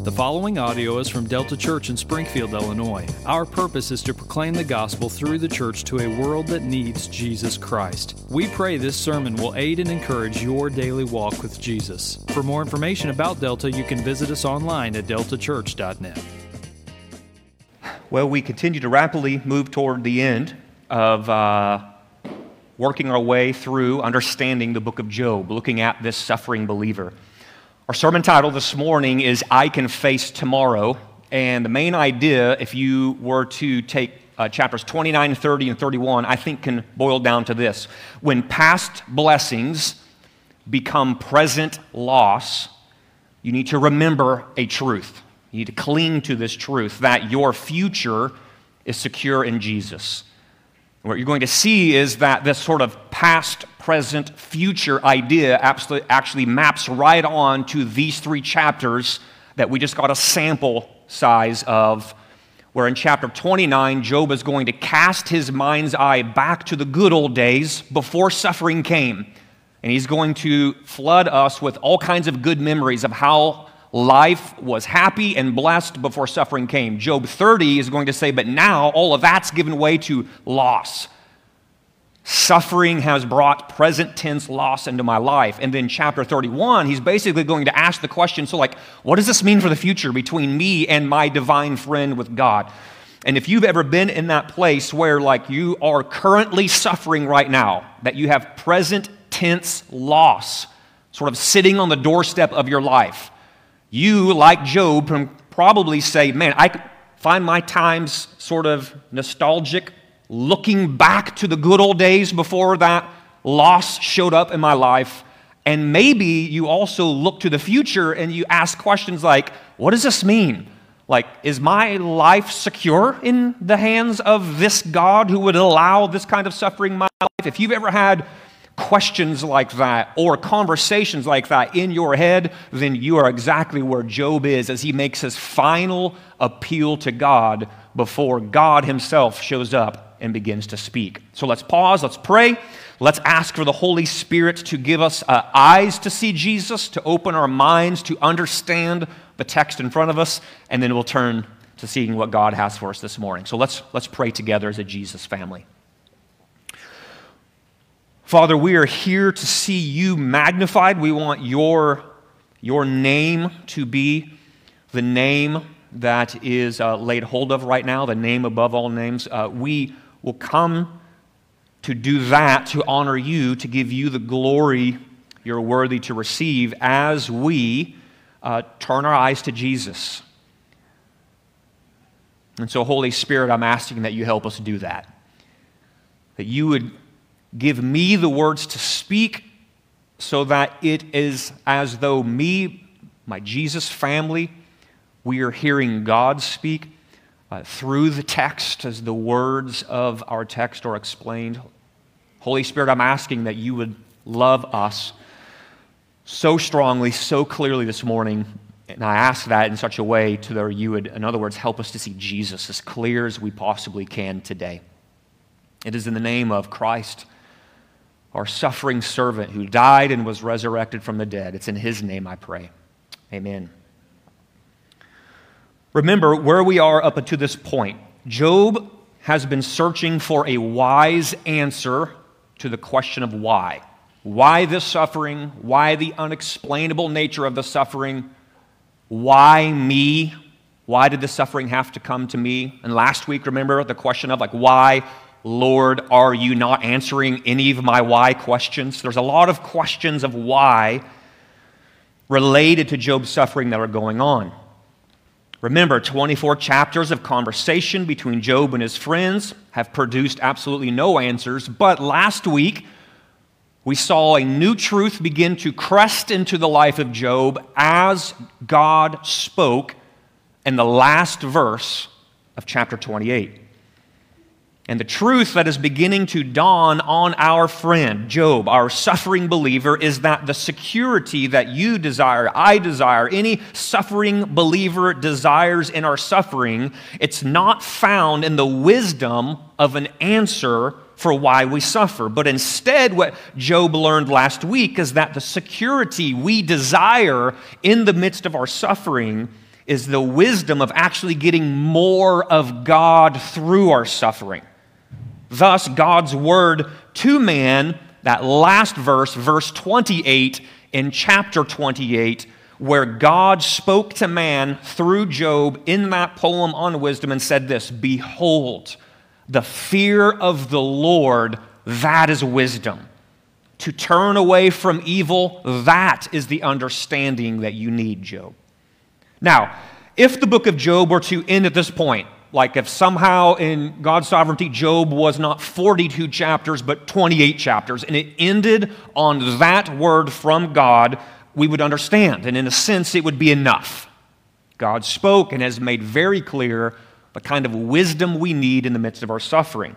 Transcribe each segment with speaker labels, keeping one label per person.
Speaker 1: The following audio is from Delta Church in Springfield, Illinois. Our purpose is to proclaim the gospel through the church to a world that needs Jesus Christ. We pray this sermon will aid and encourage your daily walk with Jesus. For more information about Delta, you can visit us online at deltachurch.net.
Speaker 2: Well, we continue to rapidly move toward the end of working our way through understanding the book of Job, looking at this suffering believer. Our sermon title this morning is I Can Face Tomorrow, and the main idea, if you were to take chapters 29, 30, and 31, I think can boil down to this. When past blessings become present loss, you need to remember a truth. You need to cling to this truth that your future is secure in Jesus. What you're going to see is that this sort of past, present, future idea actually maps right on to these three chapters that we just got a sample size of, where in chapter 29, Job is going to cast his mind's eye back to the good old days before suffering came. And he's going to flood us with all kinds of good memories of how life was happy and blessed before suffering came. Job 30 is going to say, but now all of that's given way to loss. Suffering has brought present tense loss into my life. And then chapter 31, he's basically going to ask the question, so what does this mean for the future between me and my divine friend with God? And if you've ever been in that place where you are currently suffering right now, that you have present tense loss sort of sitting on the doorstep of your life, you, like Job, can probably say, man, I find my times sort of nostalgic, looking back to the good old days before that loss showed up in my life. And maybe you also look to the future and you ask questions like, what does this mean? Is my life secure in the hands of this God who would allow this kind of suffering in my life? If you've ever had questions like that or conversations like that in your head, then you are exactly where Job is as he makes his final appeal to God before God himself shows up and begins to speak. So let's pause, let's pray, let's ask for the Holy Spirit to give us eyes to see Jesus, to open our minds to understand the text in front of us, and then we'll turn to seeing what God has for us this morning. So let's pray together as a Jesus family. Father, we are here to see you magnified. We want your name to be the name that is laid hold of right now, the name above all names. We will come to do that, to honor you, to give you the glory you're worthy to receive as we turn our eyes to Jesus. And so, Holy Spirit, I'm asking that you help us do that. That you would give me the words to speak so that it is as though me, my Jesus family, we are hearing God speak through the text as the words of our text are explained. Holy Spirit, I'm asking that you would love us so strongly, so clearly this morning, and I ask that in such a way to where you would, in other words, help us to see Jesus as clear as we possibly can today. It is in the name of Christ, our suffering servant who died and was resurrected from the dead. It's in his name I pray. Amen. Remember where we are up until this point. Job has been searching for a wise answer to the question of why. Why this suffering? Why the unexplainable nature of the suffering? Why me? Why did the suffering have to come to me? And last week, remember the question of why, Lord, are you not answering any of my why questions? There's a lot of questions of why related to Job's suffering that are going on. Remember, 24 chapters of conversation between Job and his friends have produced absolutely no answers, but last week we saw a new truth begin to crest into the life of Job as God spoke in the last verse of chapter 28. And the truth that is beginning to dawn on our friend, Job, our suffering believer, is that the security that you desire, I desire, any suffering believer desires in our suffering, it's not found in the wisdom of an answer for why we suffer. But instead, what Job learned last week is that the security we desire in the midst of our suffering is the wisdom of actually getting more of God through our suffering. Thus, God's word to man, that last verse, verse 28 in chapter 28, where God spoke to man through Job in that poem on wisdom and said this, "Behold, the fear of the Lord, that is wisdom. To turn away from evil, that is the understanding that you need, Job." Now, if the book of Job were to end at this point, like if somehow in God's sovereignty, Job was not 42 chapters, but 28 chapters, and it ended on that word from God, we would understand. And in a sense, it would be enough. God spoke and has made very clear the kind of wisdom we need in the midst of our suffering.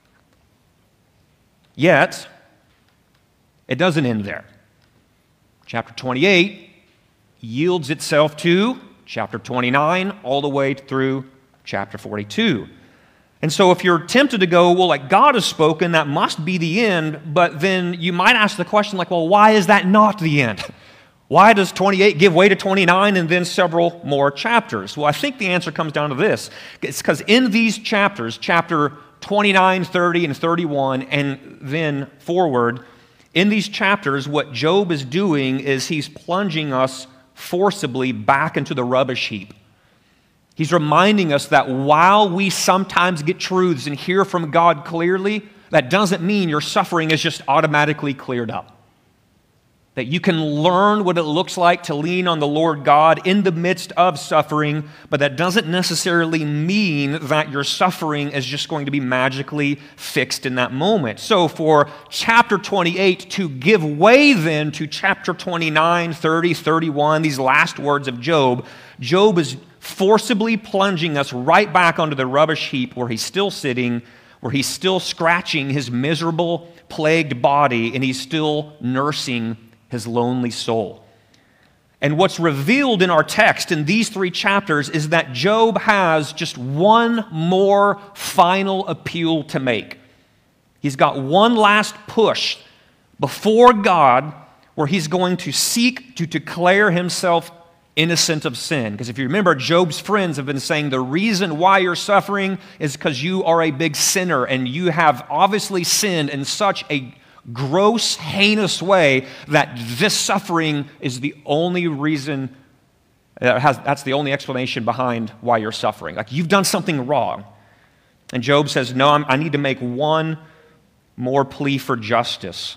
Speaker 2: Yet, it doesn't end there. Chapter 28 yields itself to chapter 29 all the way through chapter 42. And so if you're tempted to go, well, like God has spoken, that must be the end, but then you might ask the question like, well, why is that not the end? Why does 28 give way to 29 and then several more chapters? Well, I think the answer comes down to this. It's because in these chapters, chapter 29, 30, and 31, and then forward, in these chapters, what Job is doing is he's plunging us forcibly back into the rubbish heap. He's reminding us that while we sometimes get truths and hear from God clearly, that doesn't mean your suffering is just automatically cleared up. That you can learn what it looks like to lean on the Lord God in the midst of suffering, but that doesn't necessarily mean that your suffering is just going to be magically fixed in that moment. So for chapter 28 to give way then to chapter 29, 30, 31, these last words of Job, Job is forcibly plunging us right back onto the rubbish heap where he's still sitting, where he's still scratching his miserable, plagued body, and he's still nursing his lonely soul. And what's revealed in our text in these 3 chapters is that Job has just one more final appeal to make. He's got one last push before God where he's going to seek to declare himself innocent of sin. Because if you remember, Job's friends have been saying the reason why you're suffering is because you are a big sinner and you have obviously sinned in such a gross, heinous way that this suffering is the only reason, that's the only explanation behind why you're suffering. Like you've done something wrong. And Job says, no, I need to make one more plea for justice.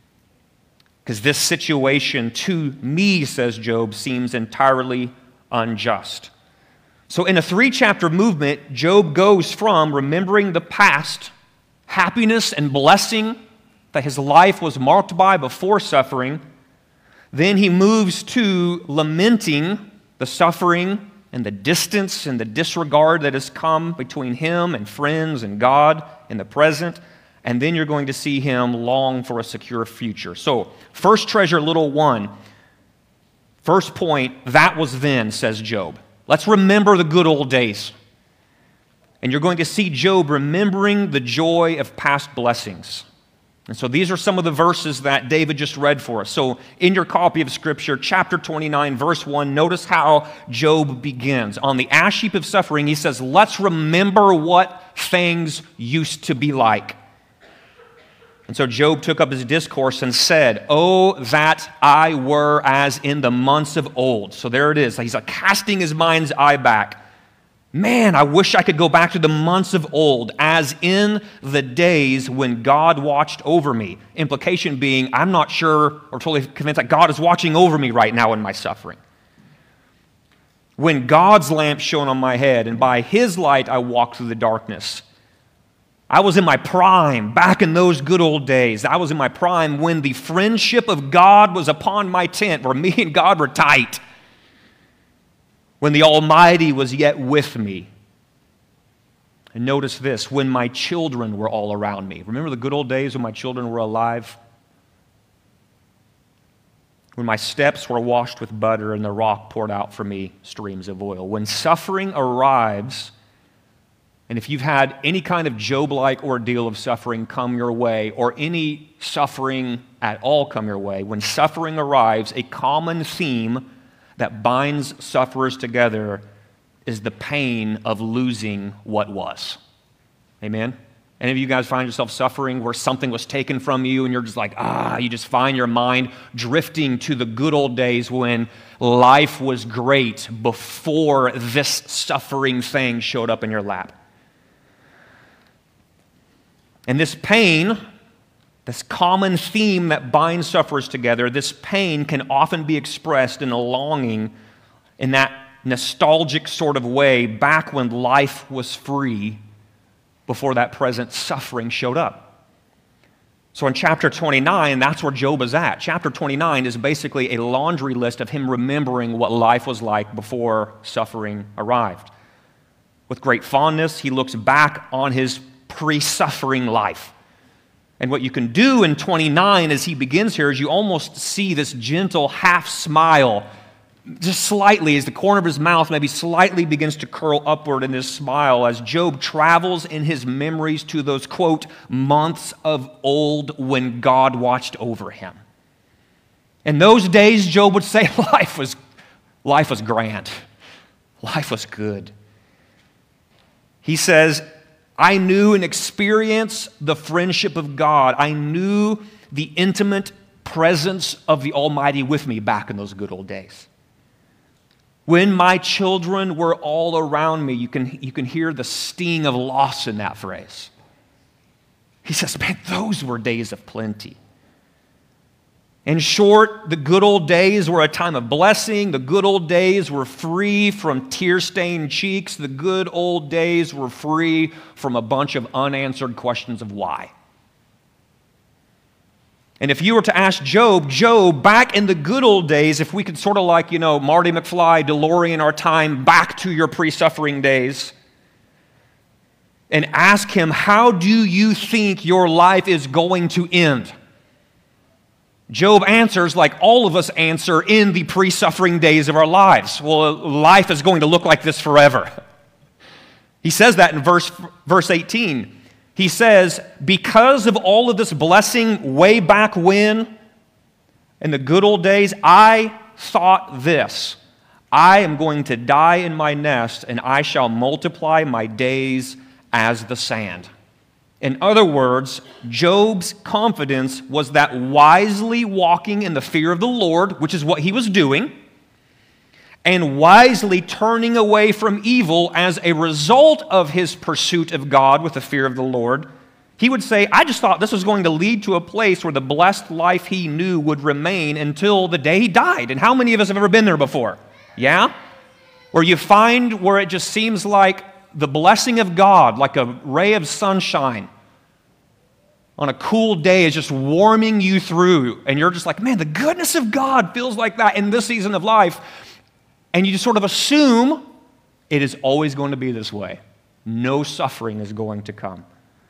Speaker 2: Because this situation to me, says Job, seems entirely unjust. So in a 3-chapter movement, Job goes from remembering the past, happiness and blessing that his life was marked by before suffering. Then he moves to lamenting the suffering and the distance and the disregard that has come between him and friends and God in the present. And then you're going to see him long for a secure future. So, first treasure, little one. First point, that was then, says Job. Let's remember the good old days. And you're going to see Job remembering the joy of past blessings. And so these are some of the verses that David just read for us. So in your copy of Scripture, chapter 29, verse 1, notice how Job begins. On the ash heap of suffering, he says, let's remember what things used to be like. And so Job took up his discourse and said, oh, that I were as in the months of old. So there it is. He's like casting his mind's eye back. Man, I wish I could go back to the months of old, as in the days when God watched over me. Implication being, I'm not sure or totally convinced that God is watching over me right now in my suffering. When God's lamp shone on my head, and by His light I walked through the darkness. I was in my prime, back in those good old days. I was in my prime when the friendship of God was upon my tent, where me and God were tight. When the Almighty was yet with me. And notice this, when my children were all around me. Remember the good old days when my children were alive? When my steps were washed with butter and the rock poured out for me streams of oil. When suffering arrives, and if you've had any kind of Job-like ordeal of suffering come your way, or any suffering at all come your way, when suffering arrives, a common theme that binds sufferers together is the pain of losing what was. Amen? Any of you guys find yourself suffering where something was taken from you and you're just like, you just find your mind drifting to the good old days when life was great before this suffering thing showed up in your lap? And this pain, this common theme that binds sufferers together, this pain can often be expressed in a longing in that nostalgic sort of way back when life was free before that present suffering showed up. So in chapter 29, that's where Job is at. Chapter 29 is basically a laundry list of him remembering what life was like before suffering arrived. With great fondness, he looks back on his pre-suffering life. And what you can do in 29 as he begins here is you almost see this gentle half smile, just slightly, as the corner of his mouth maybe slightly begins to curl upward in this smile as Job travels in his memories to those, quote, months of old when God watched over him. In those days, Job would say life was grand. Life was good. He says, I knew and experienced the friendship of God. I knew the intimate presence of the Almighty with me back in those good old days. When my children were all around me, you can hear the sting of loss in that phrase. He says, man, those were days of plenty. In short, the good old days were a time of blessing. The good old days were free from tear-stained cheeks. The good old days were free from a bunch of unanswered questions of why. And if you were to ask Job, back in the good old days, if we could sort of like, Marty McFly, DeLorean our time back to your pre-suffering days, and ask him, how do you think your life is going to end? Job answers like all of us answer in the pre-suffering days of our lives. Well, life is going to look like this forever. He says that in verse 18. He says, because of all of this blessing way back when, in the good old days, I thought this: I am going to die in my nest, and I shall multiply my days as the sand. In other words, Job's confidence was that wisely walking in the fear of the Lord, which is what he was doing, and wisely turning away from evil as a result of his pursuit of God with the fear of the Lord, he would say, I just thought this was going to lead to a place where the blessed life he knew would remain until the day he died. And how many of us have ever been there before? Yeah? Where you find where it just seems like the blessing of God, like a ray of sunshine on a cool day, is just warming you through. And you're just like, man, the goodness of God feels like that in this season of life. And you just sort of assume it is always going to be this way. No suffering is going to come.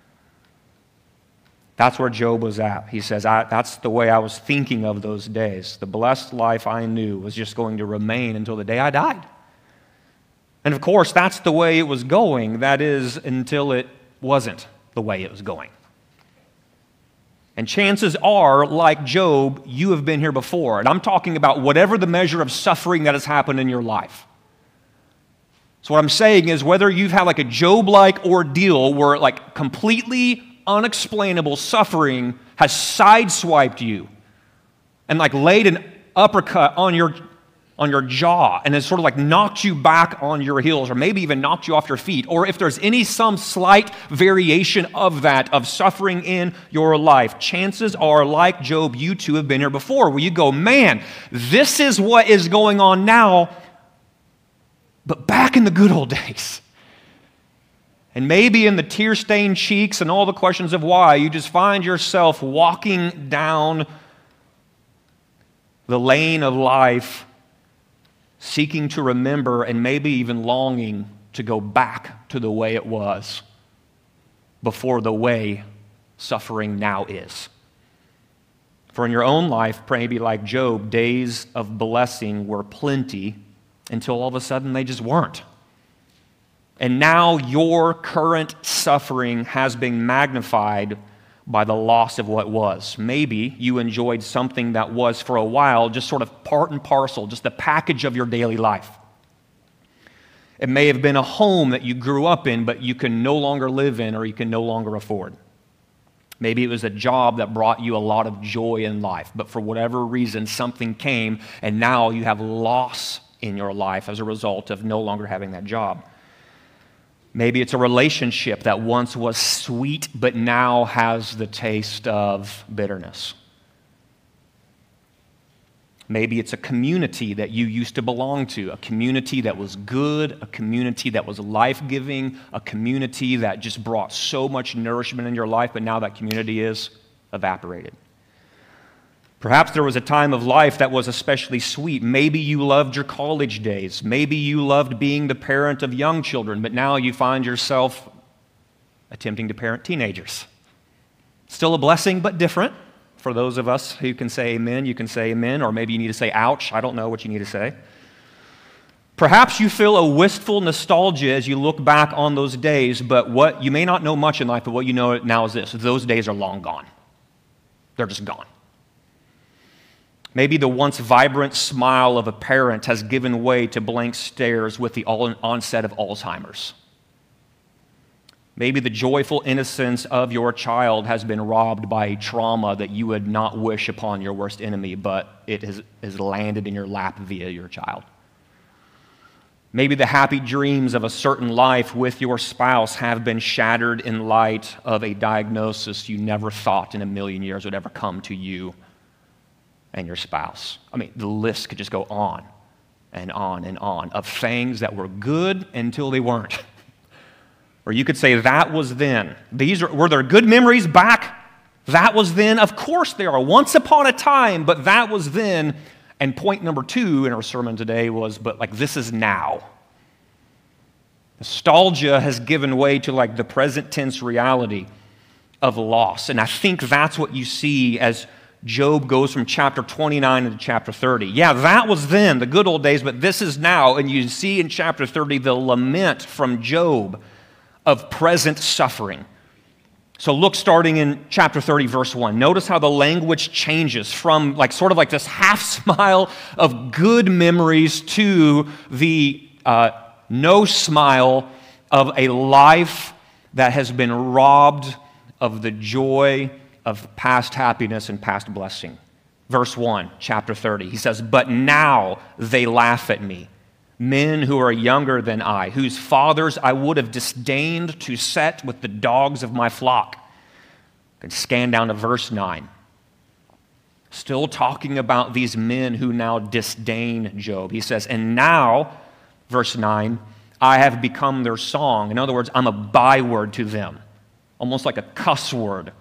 Speaker 2: That's where Job was at. He says, that's the way I was thinking of those days. The blessed life I knew was just going to remain until the day I died. And of course, that's the way it was going. That is, until it wasn't the way it was going. And chances are, like Job, you have been here before. And I'm talking about whatever the measure of suffering that has happened in your life. So what I'm saying is, whether you've had like a Job-like ordeal where like completely unexplainable suffering has sideswiped you and like laid an uppercut on your jaw and has sort of like knocked you back on your heels, or maybe even knocked you off your feet, or if there's some slight variation of that, of suffering in your life, chances are, like Job, you too have been here before, where you go, man, this is what is going on now, but back in the good old days. And maybe in the tear-stained cheeks and all the questions of why, you just find yourself walking down the lane of life, seeking to remember and maybe even longing to go back to the way it was before the way suffering now is. For in your own life, maybe like Job, days of blessing were plenty until all of a sudden they just weren't. And now your current suffering has been magnified by the loss of what was. Maybe you enjoyed something that was for a while just sort of part and parcel, just the package of your daily life. It may have been a home that you grew up in, but you can no longer live in or you can no longer afford. Maybe it was a job that brought you a lot of joy in life, but for whatever reason, something came, and now you have loss in your life as a result of no longer having that job. Maybe it's a relationship that once was sweet, but now has the taste of bitterness. Maybe it's a community that you used to belong to, a community that was good, a community that was life-giving, a community that just brought so much nourishment in your life, but now that community is evaporated. Perhaps there was a time of life that was especially sweet. Maybe you loved your college days. Maybe you loved being the parent of young children, but now you find yourself attempting to parent teenagers. Still a blessing, but different. For those of us who can say amen, you can say amen, or maybe you need to say ouch. I don't know what you need to say. Perhaps you feel a wistful nostalgia as you look back on those days, but what you may not know much in life, but what you know now is this: those days are long gone. They're just gone. Maybe the once vibrant smile of a parent has given way to blank stares with the onset of Alzheimer's. Maybe the joyful innocence of your child has been robbed by a trauma that you would not wish upon your worst enemy, but it has landed in your lap via your child. Maybe the happy dreams of a certain life with your spouse have been shattered in light of a diagnosis you never thought in a million years would ever come to you and your spouse. I mean, the list could just go on and on and on of things that were good until they weren't. Or you could say, that was then. Were there good memories back? That was then. Of course there are. Once upon a time, but that was then. And point number 2 in our sermon today was, but like this is now. Nostalgia has given way to like the present tense reality of loss. And I think that's what you see as Job goes from chapter 29 into chapter 30. Yeah, that was then, the good old days, but this is now. And you see in chapter 30 the lament from Job of present suffering. So look, starting in chapter 30, verse 1. Notice how the language changes from like sort of like this half smile of good memories to the no smile of a life that has been robbed of the joy of past happiness and past blessing. Verse 1, chapter 30, he says, "But now they laugh at me, men who are younger than I, whose fathers I would have disdained to set with the dogs of my flock." And scan down to verse 9. Still talking about these men who now disdain Job. He says, "And now," verse 9, "I have become their song." In other words, I'm a byword to them, almost like a cuss word.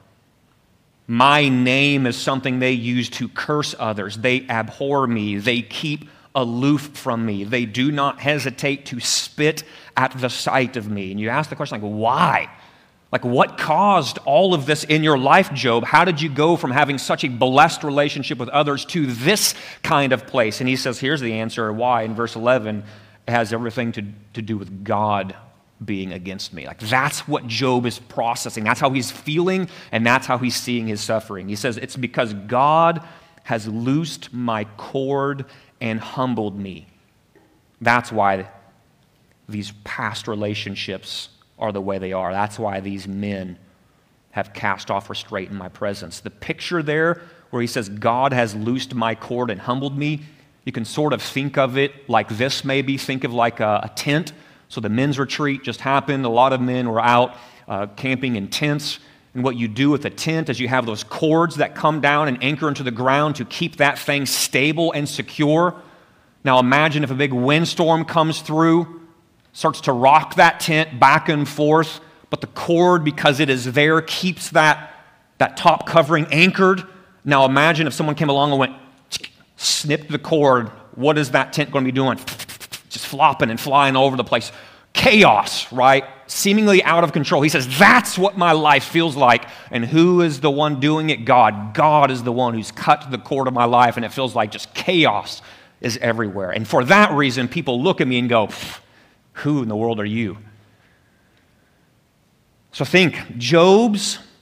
Speaker 2: My name is something they use to curse others. They abhor me. They keep aloof from me. They do not hesitate to spit at the sight of me. And you ask the question, like, why? Like, what caused all of this in your life, Job? How did you go from having such a blessed relationship with others to this kind of place? And he says, here's the answer why. In verse 11, it has everything to do with God being against me. Like, that's what Job is processing. That's how he's feeling, and that's how he's seeing his suffering. He says, it's because God has loosed my cord and humbled me. That's why these past relationships are the way they are. That's why these men have cast off restraint in my presence. The picture there where he says, God has loosed my cord and humbled me, you can sort of think of it like this maybe. Think of like a tent. So the men's retreat just happened. A lot of men were out camping in tents. And what you do with a tent is you have those cords that come down and anchor into the ground to keep that thing stable and secure. Now imagine if a big windstorm comes through, starts to rock that tent back and forth, but the cord, because it is there, keeps that top covering anchored. Now imagine if someone came along and went, snipped the cord. What is that tent going to be doing? Just flopping and flying all over the place. Chaos, right? Seemingly out of control. He says, that's what my life feels like. And who is the one doing it? God. God is the one who's cut the cord of my life, and it feels like just chaos is everywhere. And for that reason, people look at me and go, who in the world are you? So think, Job's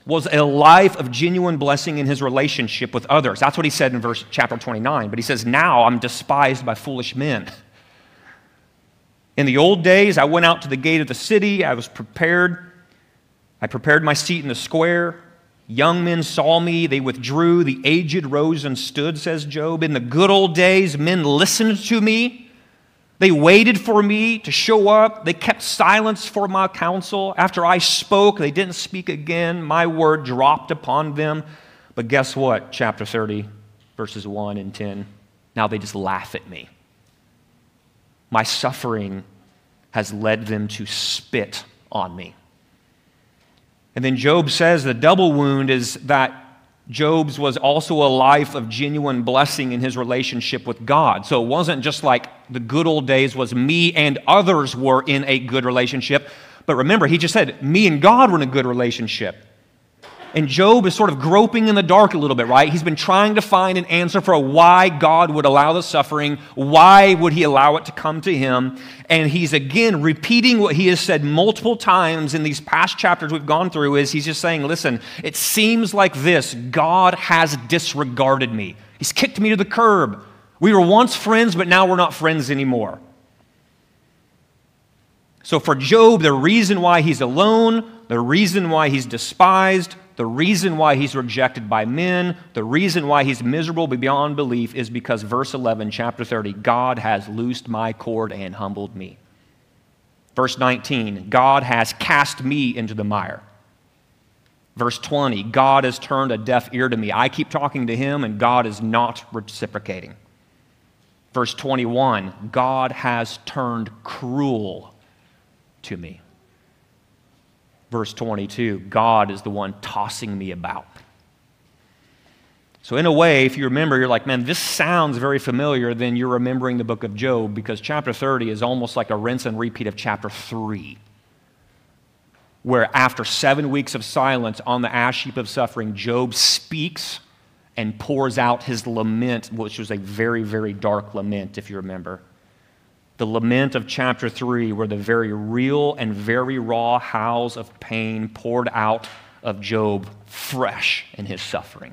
Speaker 2: was a life of genuine blessing in his relationship with others. That's what he said in chapter 29. But he says, now I'm despised by foolish men. In the old days, I went out to the gate of the city. I prepared my seat in the square. Young men saw me. They withdrew. The aged rose and stood, says Job. In the good old days, men listened to me. They waited for me to show up. They kept silence for my counsel. After I spoke, they didn't speak again. My word dropped upon them. But guess what? Chapter 30, verses 1 and 10. Now they just laugh at me. My suffering has led them to spit on me. And then Job says the double wound is that Job's was also a life of genuine blessing in his relationship with God. So it wasn't just like the good old days was me and others were in a good relationship. But remember, he just said me and God were in a good relationship. And Job is sort of groping in the dark a little bit, right? He's been trying to find an answer for why God would allow the suffering. Why would he allow it to come to him? And he's again repeating what he has said multiple times in these past chapters we've gone through is he's just saying, listen, it seems like this. God has disregarded me. He's kicked me to the curb. We were once friends, but now we're not friends anymore. So for Job, the reason why he's alone, the reason why he's despised, the reason why he's rejected by men, the reason why he's miserable beyond belief is because verse 11, chapter 30, God has loosed my cord and humbled me. Verse 19, God has cast me into the mire. Verse 20, God has turned a deaf ear to me. I keep talking to him and God is not reciprocating. Verse 21, God has turned cruel to me. Verse 22, God is the one tossing me about. So in a way, if you remember, you're like, man, this sounds very familiar, then you're remembering the book of Job because chapter 30 is almost like a rinse and repeat of chapter 3, where after 7 weeks of silence on the ash heap of suffering, Job speaks and pours out his lament, which was a very, very dark lament, if you remember. The lament of chapter 3 were the very real and very raw howls of pain poured out of Job fresh in his suffering.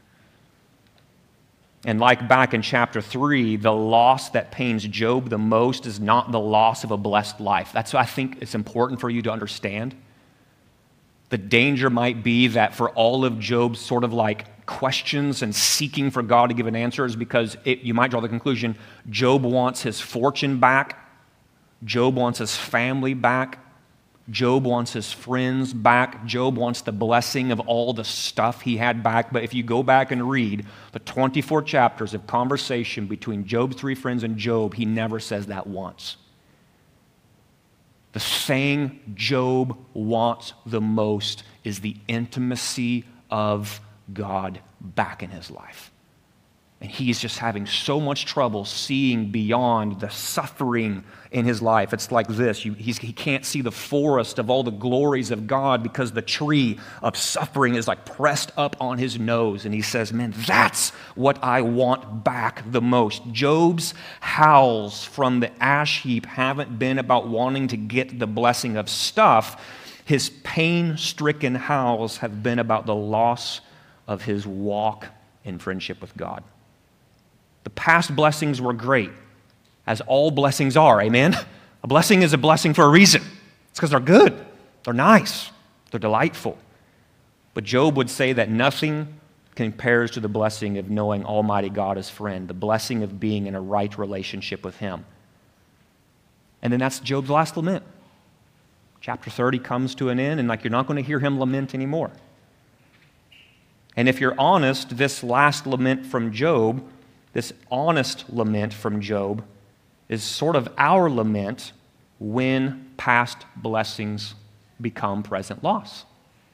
Speaker 2: And like back in chapter 3, the loss that pains Job the most is not the loss of a blessed life. That's what I think it's important for you to understand. The danger might be that for all of Job's sort of like questions and seeking for God to give an answer is because you might draw the conclusion Job wants his fortune back, Job wants his family back, Job wants his friends back, Job wants the blessing of all the stuff he had back. But if you go back and read the 24 chapters of conversation between Job's 3 friends and Job, he never says that once. The thing Job wants the most is the intimacy of God back in his life. And he's just having so much trouble seeing beyond the suffering in his life. It's like this. He can't see the forest of all the glories of God because the tree of suffering is like pressed up on his nose. And he says, man, that's what I want back the most. Job's howls from the ash heap haven't been about wanting to get the blessing of stuff. His pain-stricken howls have been about the loss of his walk in friendship with God. The past blessings were great, as all blessings are, amen? A blessing is a blessing for a reason. It's because they're good, they're nice, they're delightful. But Job would say that nothing compares to the blessing of knowing Almighty God as friend, the blessing of being in a right relationship with Him. And then that's Job's last lament. Chapter 30 comes to an end, and like you're not going to hear him lament anymore. And if you're honest, this last lament from Job, this honest lament from Job, is sort of our lament when past blessings become present loss.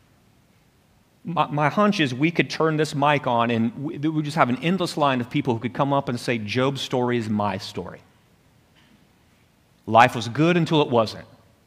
Speaker 2: My hunch is we could turn this mic on and we just have an endless line of people who could come up and say, Job's story is my story. Life was good until it wasn't.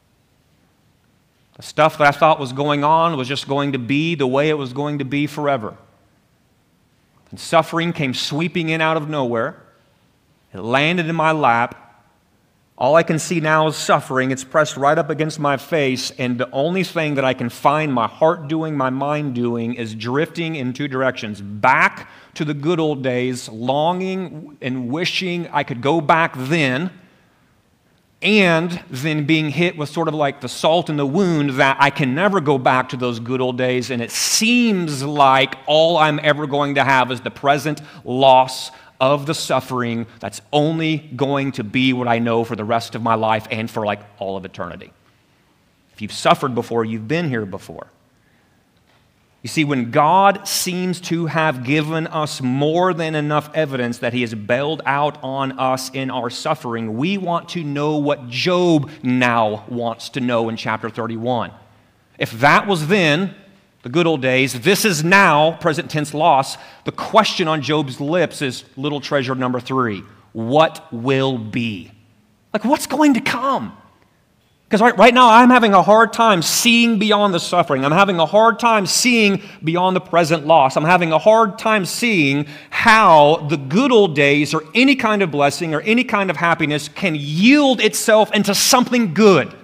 Speaker 2: The stuff that I thought was going on was just going to be the way it was going to be forever. And suffering came sweeping in out of nowhere. It landed in my lap. All I can see now is suffering. It's pressed right up against my face, and the only thing that I can find my heart doing, my mind doing, is drifting in two directions. Back to the good old days, longing and wishing I could go back then, and then being hit with sort of like the salt in the wound that I can never go back to those good old days, and it seems like all I'm ever going to have is the present loss of the suffering that's only going to be what I know for the rest of my life and for like all of eternity. If you've suffered before, you've been here before. You see, when God seems to have given us more than enough evidence that He has bailed out on us in our suffering, we want to know what Job now wants to know in chapter 31. If that was then, the good old days, this is now, present tense loss, the question on Job's lips is little treasure number 3. What will be? Like, what's going to come? Because right now I'm having a hard time seeing beyond the suffering. I'm having a hard time seeing beyond the present loss. I'm having a hard time seeing how the good old days or any kind of blessing or any kind of happiness can yield itself into something good.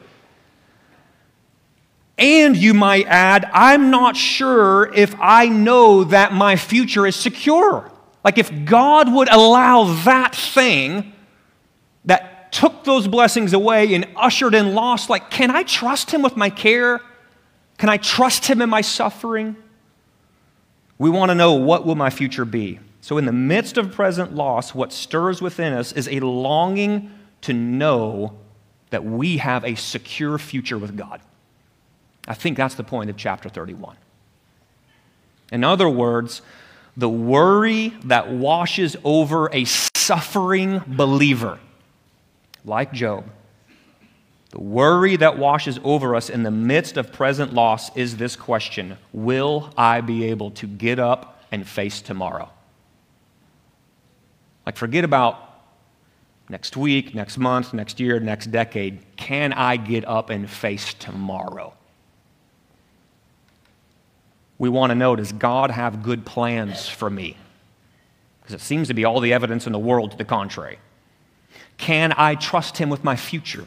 Speaker 2: And you might add, I'm not sure if I know that my future is secure. Like if God would allow that thing that took those blessings away and ushered in loss, like can I trust Him with my care? Can I trust Him in my suffering? We want to know, what will my future be? So in the midst of present loss, what stirs within us is a longing to know that we have a secure future with God. I think that's the point of chapter 31. In other words, the worry that washes over a suffering believer, like Job, the worry that washes over us in the midst of present loss is this question: will I be able to get up and face tomorrow? Like, forget about next week, next month, next year, next decade. Can I get up and face tomorrow? We want to know, does God have good plans for me? Because it seems to be all the evidence in the world to the contrary. Can I trust Him with my future?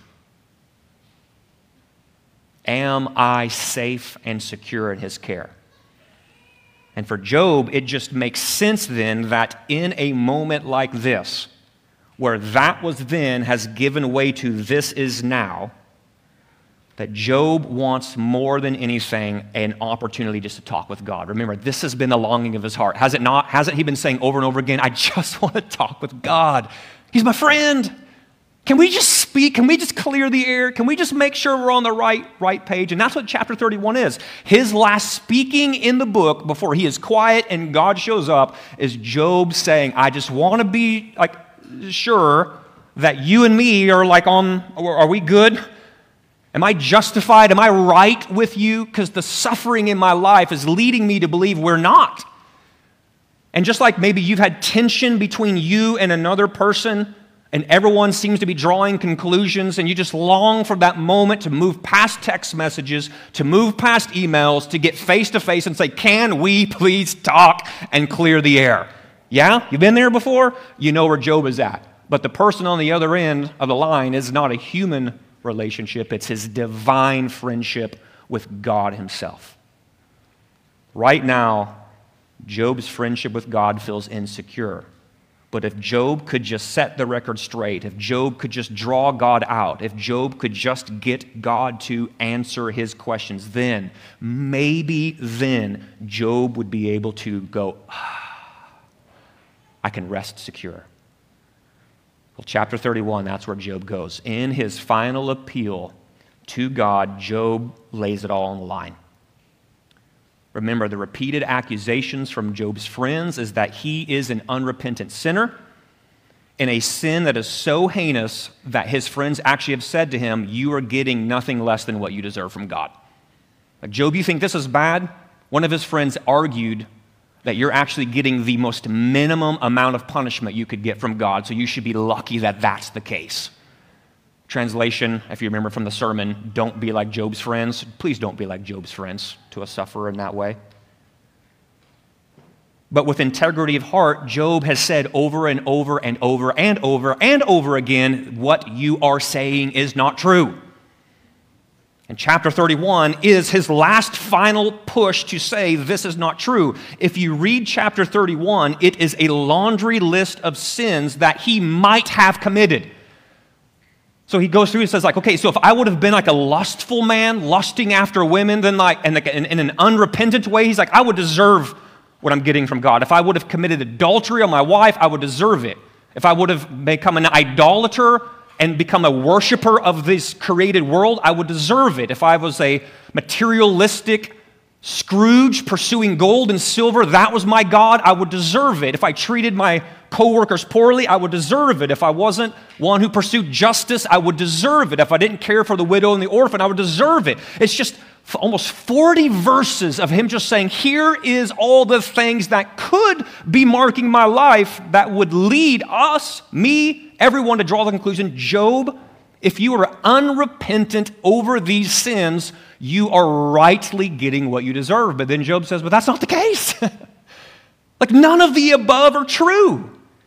Speaker 2: Am I safe and secure in His care? And for Job, it just makes sense then that in a moment like this, where that was then has given way to this is now, that Job wants more than anything an opportunity just to talk with God. Remember, this has been the longing of his heart. Has it not? Hasn't he been saying over and over again, I just want to talk with God. He's my friend. Can we just speak? Can we just clear the air? Can we just make sure we're on the right page? And that's what chapter 31 is. His last speaking in the book before he is quiet and God shows up is Job saying, I just want to be like sure that you and me are like are we good? Am I justified? Am I right with you? Because the suffering in my life is leading me to believe we're not. And just like maybe you've had tension between you and another person, and everyone seems to be drawing conclusions, and you just long for that moment to move past text messages, to move past emails, to get face-to-face and say, can we please talk and clear the air? Yeah? You've been there before? You know where Job is at. But the person on the other end of the line is not a human relationship. It's his divine friendship with God Himself. Right now, Job's friendship with God feels insecure. But if Job could just set the record straight, if Job could just draw God out, if Job could just get God to answer his questions, then, maybe then, Job would be able to go, I can rest secure. Well, chapter 31, that's where Job goes. In his final appeal to God, Job lays it all on the line. Remember, the repeated accusations from Job's friends is that he is an unrepentant sinner in a sin that is so heinous that his friends actually have said to him, you are getting nothing less than what you deserve from God. Like, Job, you think this is bad? One of his friends argued that you're actually getting the most minimum amount of punishment you could get from God, so you should be lucky that that's the case. Translation, if you remember from the sermon, don't be like Job's friends. Please don't be like Job's friends to a sufferer in that way. But with integrity of heart, Job has said over and over and over and over and over again, what you are saying is not true. And chapter 31 is his last final push to say this is not true. If you read chapter 31, it is a laundry list of sins that he might have committed. So he goes through and says, like, okay, so if I would have been like a lustful man, lusting after women, then in an unrepentant way, he's like, I would deserve what I'm getting from God. If I would have committed adultery on my wife, I would deserve it. If I would have become an idolater and become a worshiper of this created world, I would deserve it. If I was a materialistic Scrooge pursuing gold and silver, that was my God, I would deserve it. If I treated my coworkers poorly, I would deserve it. If I wasn't one who pursued justice, I would deserve it. If I didn't care for the widow and the orphan, I would deserve it. It's just almost 40 verses of him just saying, here is all the things that could be marking my life that would lead us, me, everyone to draw the conclusion, Job, if you are unrepentant over these sins, you are rightly getting what you deserve. But then Job says, but that's not the case. Like none of the above are true.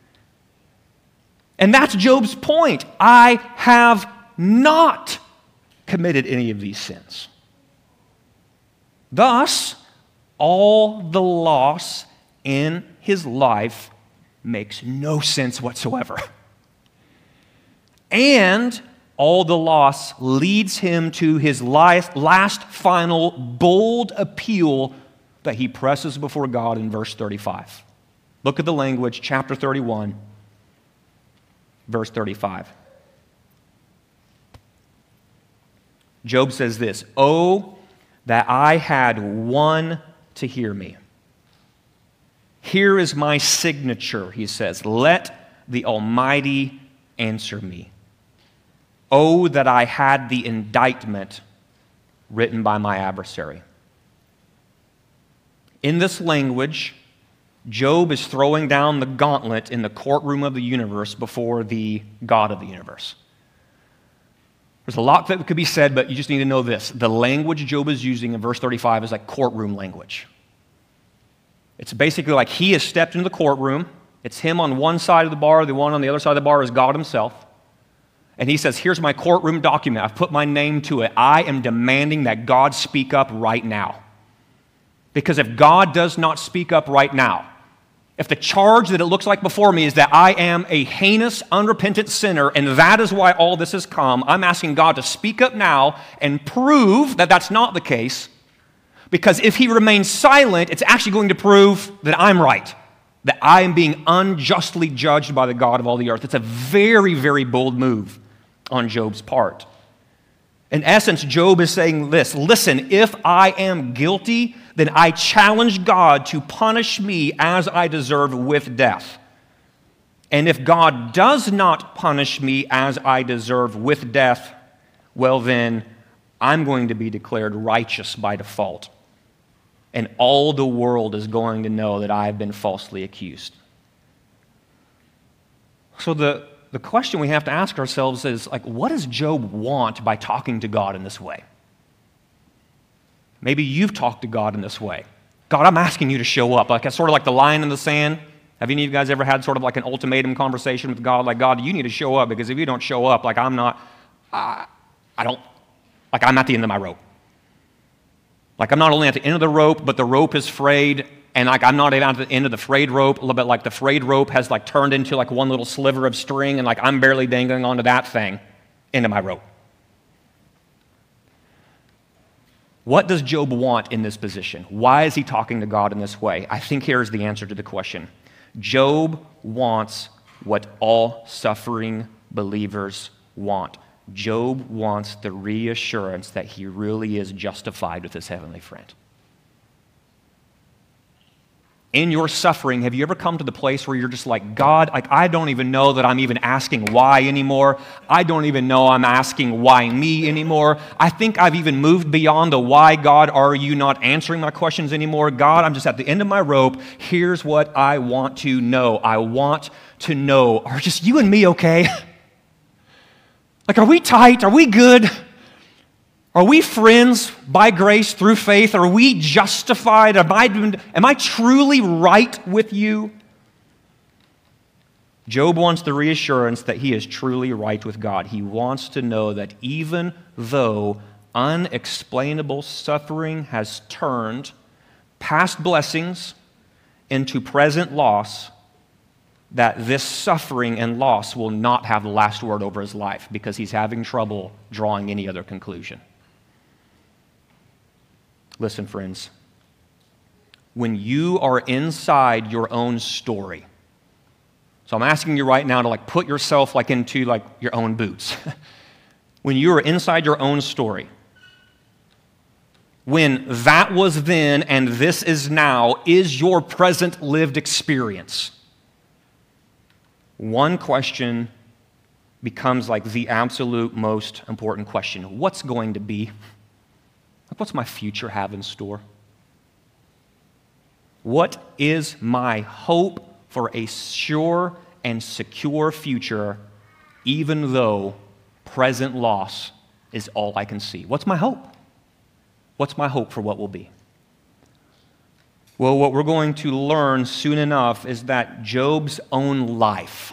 Speaker 2: And that's Job's point. I have not committed any of these sins. Thus, all the loss in his life makes no sense whatsoever. And all the loss leads him to his last final bold appeal that he presses before God in verse 35. Look at the language, chapter 31, verse 35. Job says this, "Oh, that I had one to hear me. Here is my signature," he says. "Let the Almighty answer me. Oh, that I had the indictment written by my adversary." In this language, Job is throwing down the gauntlet in the courtroom of the universe before the God of the universe. There's a lot that could be said, but you just need to know this. The language Job is using in verse 35 is like courtroom language. It's basically like he has stepped into the courtroom. It's him on one side of the bar, the one on the other side of the bar is God himself. And he says, here's my courtroom document. I've put my name to it. I am demanding that God speak up right now. Because if God does not speak up right now, if the charge that it looks like before me is that I am a heinous, unrepentant sinner, and that is why all this has come, I'm asking God to speak up now and prove that that's not the case. Because if he remains silent, it's actually going to prove that I'm right, that I am being unjustly judged by the God of all the earth. It's a very, very bold move on Job's part. In essence, Job is saying this, listen, if I am guilty, then I challenge God to punish me as I deserve with death. And if God does not punish me as I deserve with death, well then, I'm going to be declared righteous by default. And all the world is going to know that I have been falsely accused. So the question we have to ask ourselves is, like, what does Job want by talking to God in this way? Maybe you've talked to God in this way. God, I'm asking you to show up. Like, it's sort of like the line in the sand. Have any of you guys ever had sort of like an ultimatum conversation with God? Like, God, you need to show up, because if you don't show up, like, I'm at the end of my rope. Like, I'm not only at the end of the rope, but the rope is frayed, and like I'm not even at the end of the frayed rope, a little bit like the frayed rope has like turned into like one little sliver of string, and like I'm barely dangling onto that thing, into my rope. What does Job want in this position? Why is he talking to God in this way? I think here is the answer to the question. Job wants what all suffering believers want. Job wants the reassurance that he really is justified with his heavenly friend. In your suffering, have you ever come to the place where you're just like, God, like I don't even know that I'm even asking why anymore. I don't even know I'm asking why me anymore. I think I've even moved beyond the why, God, are you not answering my questions anymore? God, I'm just at the end of my rope. Here's what I want to know. I want to know, are just you and me okay? Like, are we tight? Are we good? Are we friends by grace through faith? Are we justified? Am I truly right with you? Job wants the reassurance that he is truly right with God. He wants to know that even though unexplainable suffering has turned past blessings into present loss, that this suffering and loss will not have the last word over his life because he's having trouble drawing any other conclusion. Listen, friends, when you are inside your own story, so I'm asking you right now to put yourself into your own boots. When you are inside your own story, when that was then and this is now is your present lived experience, one question becomes the absolute most important question. What's going to be? What's my future have in store? What is my hope for a sure and secure future, even though present loss is all I can see? What's my hope? What's my hope for what will be? Well, what we're going to learn soon enough is that Job's own life,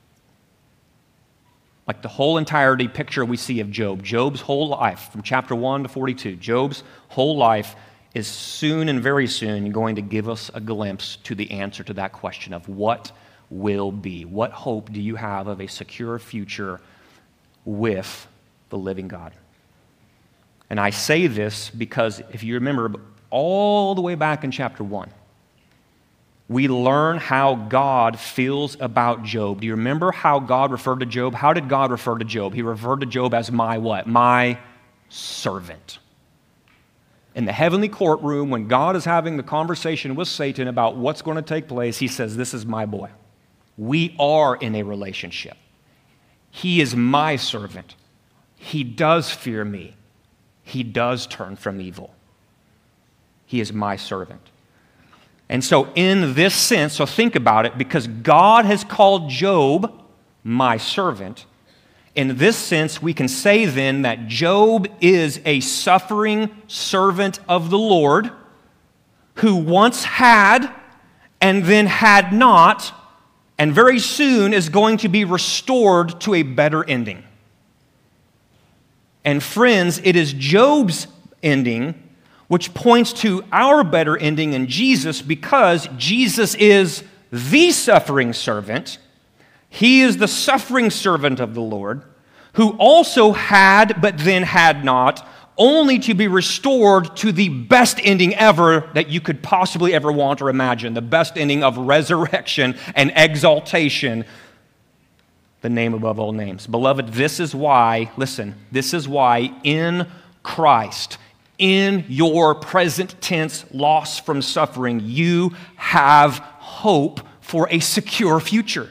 Speaker 2: the whole entirety picture we see of Job's whole life, from chapter 1 to 42, Job's whole life is soon and very soon going to give us a glimpse to the answer to that question of what will be. What hope do you have of a secure future with the living God? And I say this because if you remember all the way back in chapter 1, we learn how God feels about Job. Do you remember how God referred to Job? How did God refer to Job? He referred to Job as my what? My servant. In the heavenly courtroom, when God is having the conversation with Satan about what's going to take place, he says, this is my boy. We are in a relationship. He is my servant. He does fear me. He does turn from evil. He is my servant. And so in this sense, so think about it, because God has called Job my servant, in this sense, we can say then that Job is a suffering servant of the Lord who once had and then had not, and very soon is going to be restored to a better ending. And friends, it is Job's ending which points to our better ending in Jesus, because Jesus is the suffering servant. He is the suffering servant of the Lord, who also had but then had not, only to be restored to the best ending ever that you could possibly ever want or imagine, the best ending of resurrection and exaltation, the name above all names. Beloved, this is why, listen, this is why in Christ, in your present tense loss from suffering, you have hope for a secure future.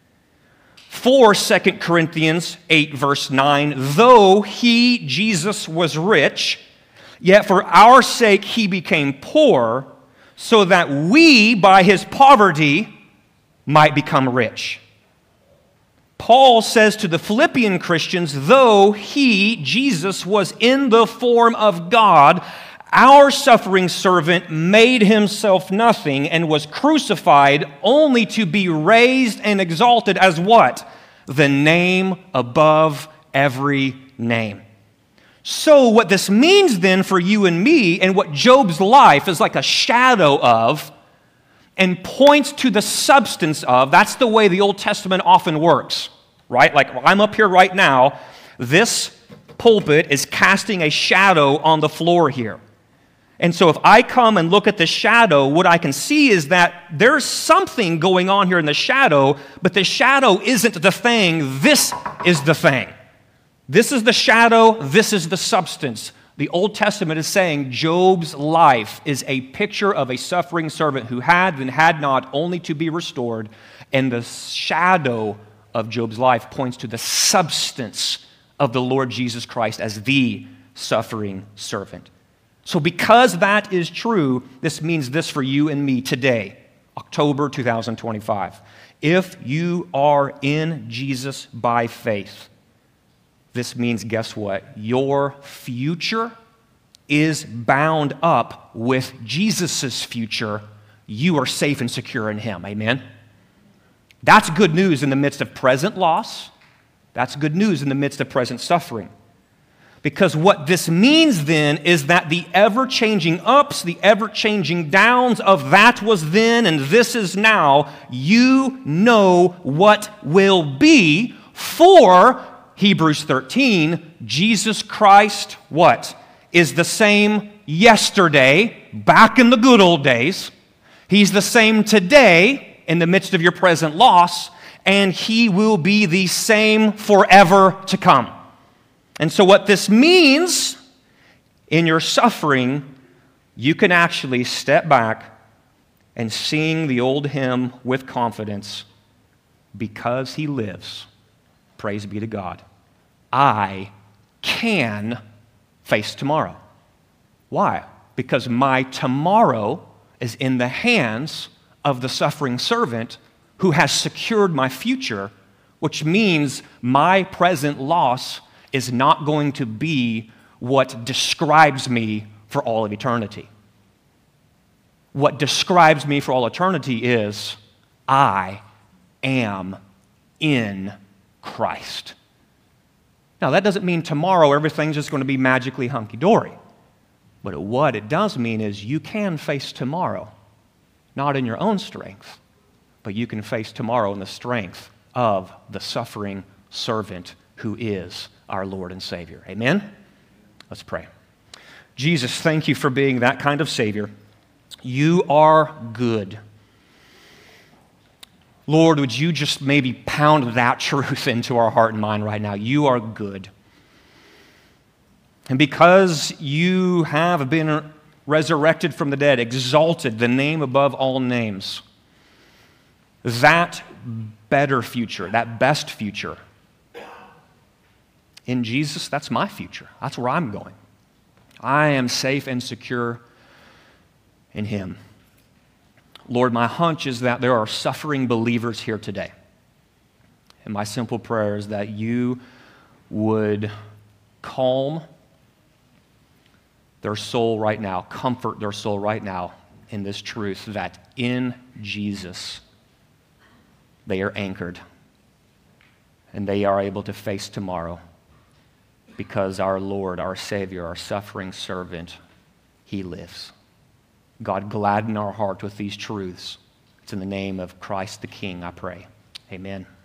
Speaker 2: For 2 Corinthians 8, verse 9, though he, Jesus, was rich, yet for our sake he became poor, so that we, by his poverty, might become rich. Paul says to the Philippian Christians, though he, Jesus, was in the form of God, our suffering servant made himself nothing and was crucified only to be raised and exalted as what? The name above every name. So what this means then for you and me, and what Job's life is like a shadow of and points to the substance of, that's the way the Old Testament often works, right? Like I'm up here right now, this pulpit is casting a shadow on the floor here. And so if I come and look at the shadow, what I can see is that there's something going on here in the shadow, but the shadow isn't the thing, this is the thing. This is the shadow, this is the substance. The Old Testament is saying Job's life is a picture of a suffering servant who had and had not, only to be restored, and the shadow of Job's life points to the substance of the Lord Jesus Christ as the suffering servant. So because that is true, this means this for you and me today, October 2025. If you are in Jesus by faith, This means, guess what? Your future is bound up with Jesus' future. You are safe and secure in Him. Amen? That's good news in the midst of present loss. That's good news in the midst of present suffering. Because what this means then is that the ever-changing ups, the ever-changing downs of that was then and this is now, you know what will be. For, Hebrews 13, Jesus Christ, what? Is the same yesterday, back in the good old days. He's the same today in the midst of your present loss, and He will be the same forever to come. And so what this means, in your suffering, you can actually step back and sing the old hymn with confidence, because He lives, praise be to God, I can face tomorrow. Why? Because my tomorrow is in the hands of the suffering servant who has secured my future, which means my present loss is not going to be what describes me for all of eternity. What describes me for all eternity is, I am in Christ. Now, that doesn't mean tomorrow everything's just going to be magically hunky-dory. But what it does mean is you can face tomorrow, not in your own strength, but you can face tomorrow in the strength of the suffering servant who is our Lord and Savior. Amen? Let's pray. Jesus, thank You for being that kind of Savior. You are good. Lord, would You just maybe pound that truth into our heart and mind right now? You are good. And because You have been resurrected from the dead, exalted, the name above all names, that better future, that best future, in Jesus, that's my future. That's where I'm going. I am safe and secure in Him. Lord, my hunch is that there are suffering believers here today. And my simple prayer is that You would calm their soul right now, comfort their soul right now in this truth that in Jesus they are anchored and they are able to face tomorrow. Because our Lord, our Savior, our suffering servant, He lives. God, gladden our heart with these truths. It's in the name of Christ the King, I pray. Amen.